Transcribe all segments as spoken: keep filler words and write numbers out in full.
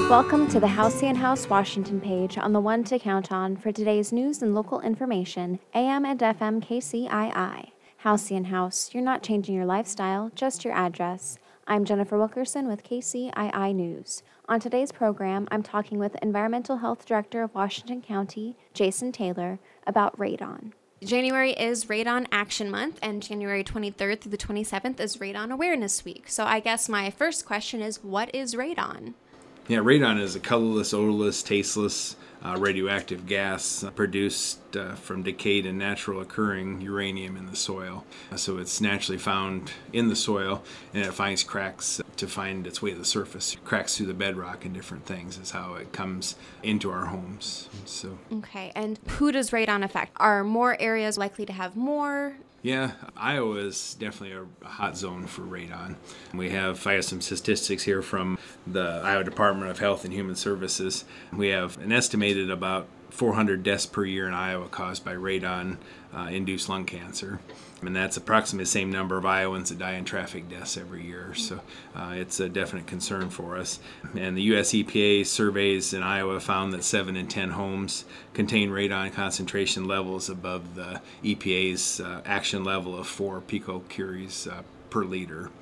Welcome to the Halcyon House Washington page on the one to count on for today's news and local information, A M and F M K C I I. Halcyon House, you're not changing your lifestyle, just your address. I'm Jennifer Wilkerson with K C I I News. On today's program, I'm talking with Environmental Health Director of Washington County, Jason Taylor, about radon. January is Radon Action Month, and January twenty-third through the twenty-seventh is Radon Awareness Week. So I guess my first question is, what is radon? Yeah, radon is a colorless, odorless, tasteless, uh, radioactive gas uh, produced uh, from decayed and natural occurring uranium in the soil. Uh, so it's naturally found in the soil, and it finds cracks to find its way to the surface. Cracks through the bedrock and different things is how it comes into our homes. So Okay, and who does radon affect? Are more areas likely to have more? Yeah, Iowa is definitely a hot zone for radon. We have, I have some statistics here from the Iowa Department of Health and Human Services. We have an estimated about four hundred deaths per year in Iowa caused by radon-induced uh, lung cancer. And that's approximately the same number of Iowans that die in traffic deaths every year. So uh, it's a definite concern for us. And the U S E P A surveys in Iowa found that seven in ten homes contain radon concentration levels above the E P A's uh, action level of four picocuries uh, per liter.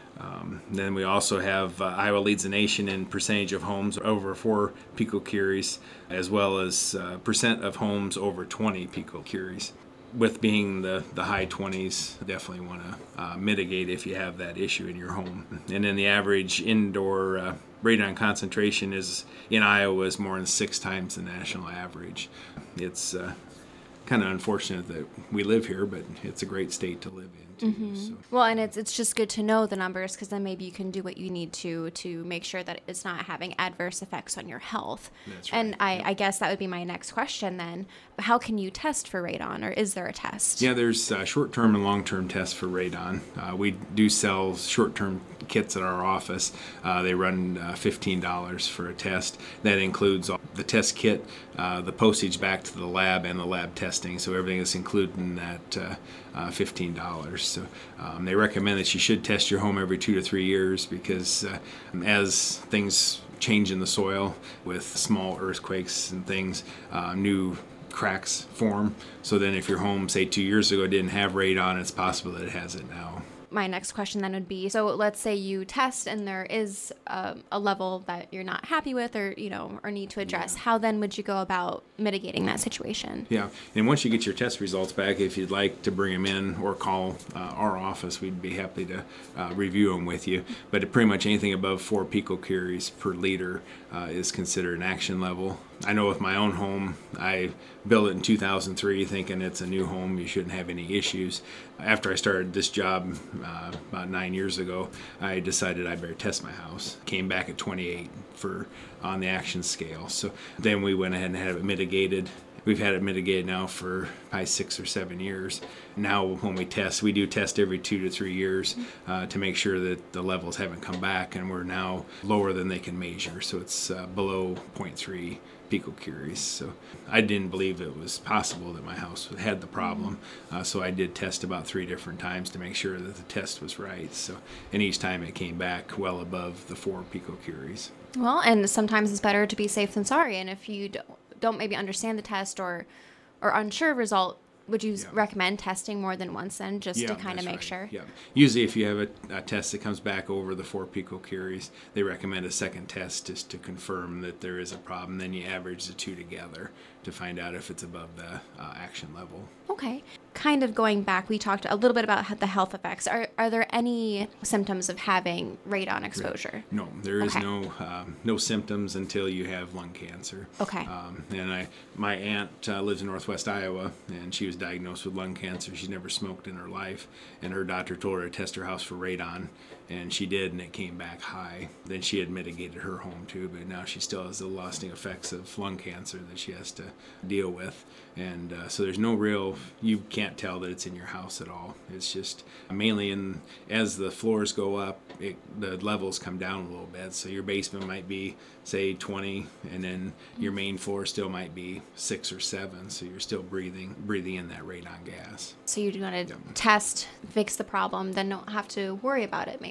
Um, then we also have uh, Iowa leads the nation in percentage of homes over four picocuries, as well as uh, percent of homes over twenty picocuries. With being the, the high twenties, definitely want to uh, mitigate if you have that issue in your home. And then the average indoor uh, radon concentration is in Iowa is more than six times the national average. It's uh, kind of unfortunate that we live here, but it's a great state to live in. Too, mm-hmm. so. Well, and it's it's just good to know the numbers, because then maybe you can do what you need to to make sure that it's not having adverse effects on your health. That's right. And I, yeah. I guess that would be my next question then. How can you test for radon, or is there a test? Yeah, there's uh, short-term and long-term tests for radon. Uh, we do sell short-term kits at our office. Uh, they run uh, fifteen dollars for a test. That includes all the test kit, uh, the postage back to the lab, and the lab testing. So everything is included in that uh, uh, fifteen dollars. So um, they recommend that you should test your home every two to three years because uh, as things change in the soil with small earthquakes and things, uh, new cracks form. So then if your home, say two years ago, didn't have radon, it's possible that it has it now. My next question then would be, so let's say you test and there is a, a level that you're not happy with, or, you know, or need to address. Yeah. How then would you go about mitigating that situation? Yeah, and once you get your test results back, if you'd like to bring them in or call uh, our office, we'd be happy to uh, review them with you. But pretty much anything above four picocuries per liter uh, is considered an action level. I know with my own home, I built it in two thousand three thinking it's a new home, you shouldn't have any issues. After I started this job uh, about nine years ago, I decided I better test my house. Came back at twenty-eight for on the action scale. So then we went ahead and had it mitigated. We've had it mitigated now for probably six or seven years. Now when we test, we do test every two to three years uh, to make sure that the levels haven't come back, and we're now lower than they can measure. So it's uh, below zero point three picocuries. So I didn't believe it was possible that my house had the problem. Uh, so I did test about three different times to make sure that the test was right. So, and each time it came back well above the four picocuries. Well, and sometimes it's better to be safe than sorry. And if you don't, don't maybe understand the test or or unsure result, would you yeah. recommend testing more than once then, just yeah, to kind of make right. sure? Yeah. Usually if you have a, a test that comes back over the four picocuries, they recommend a second test just to confirm that there is a problem. Then you average the two together to find out if it's above the uh, action level. Okay. Kind of going back, we talked a little bit about the health effects. Are are there any symptoms of having radon exposure? No, there is okay. no um, no symptoms until you have lung cancer. Okay. Um, and I, my aunt uh, lives in Northwest Iowa, and she was diagnosed with lung cancer. She's never smoked in her life, and her doctor told her to test her house for radon, and she did, and it came back high. Then she had mitigated her home too, but now she still has the lasting effects of lung cancer that she has to deal with. And uh, so there's no real, you can't tell that it's in your house at all. It's just mainly in, as the floors go up, it, the levels come down a little bit. So your basement might be, say, twenty, and then your main floor still might be six or seven. So you're still breathing breathing in that radon gas. So you want to Yep. test, fix the problem, then don't have to worry about it maybe.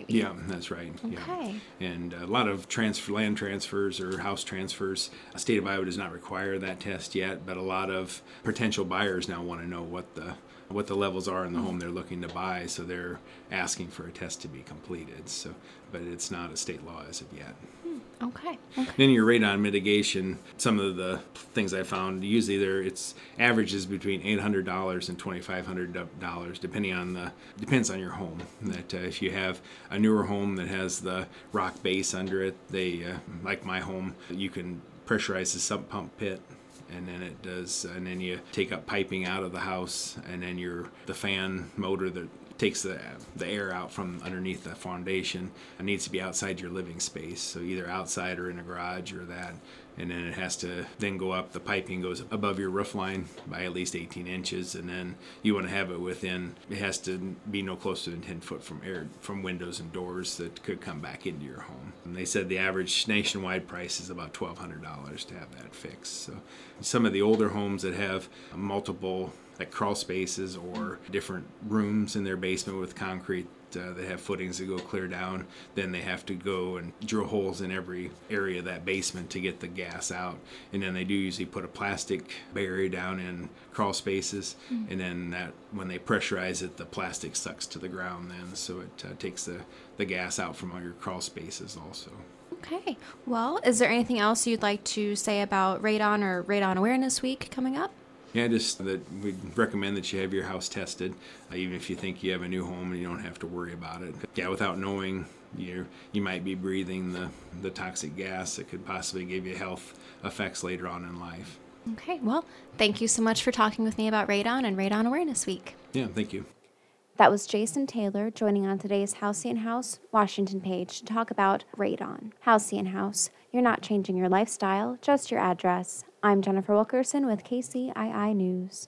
maybe. Yeah, that's right. Okay. Yeah. And a lot of transfer land transfers or house transfers, the state of Iowa does not require that test yet, but a lot of potential buyers now want to know what the what the levels are in the home they're looking to buy, so they're asking for a test to be completed. So, but it's not a state law as of yet. Okay. Okay. Then your radon mitigation, some of the things I found, usually there it's averages between eight hundred dollars and twenty-five hundred dollars, depending on the depends on your home. That uh, if you have a newer home that has the rock base under it, they uh, like my home, you can pressurize the sump pump pit. And then it does, and then you take up piping out of the house, and then your the fan motor that takes the the air out from underneath the foundation. It needs to be outside your living space, so either outside or in a garage or that. And then it has to then go up. The piping goes above your roof line by at least eighteen inches, and then you want to have it within. It has to be no closer than ten foot from air from windows and doors that could come back into your home. And they said the average nationwide price is about twelve hundred dollars to have that fixed. So some of the older homes that have multiple like crawl spaces or different rooms in their basement with concrete. Uh, they have footings that go clear down. Then they have to go and drill holes in every area of that basement to get the gas out. And then they do usually put a plastic barrier down in crawl spaces. Mm-hmm. And then that when they pressurize it, the plastic sucks to the ground then. So it uh, takes the, the gas out from all your crawl spaces also. Okay. Well, is there anything else you'd like to say about Radon or Radon Awareness Week coming up? Yeah, just that we recommend that you have your house tested, uh, even if you think you have a new home and you don't have to worry about it. Yeah, without knowing, you you might be breathing the, the toxic gas that could possibly give you health effects later on in life. Okay, well, thank you so much for talking with me about Radon and Radon Awareness Week. Yeah, thank you. That was Jason Taylor joining on today's Halcyon House Washington page to talk about Radon. Halcyon House, you're not changing your lifestyle, just your address. I'm Jennifer Wilkerson with K C I I News.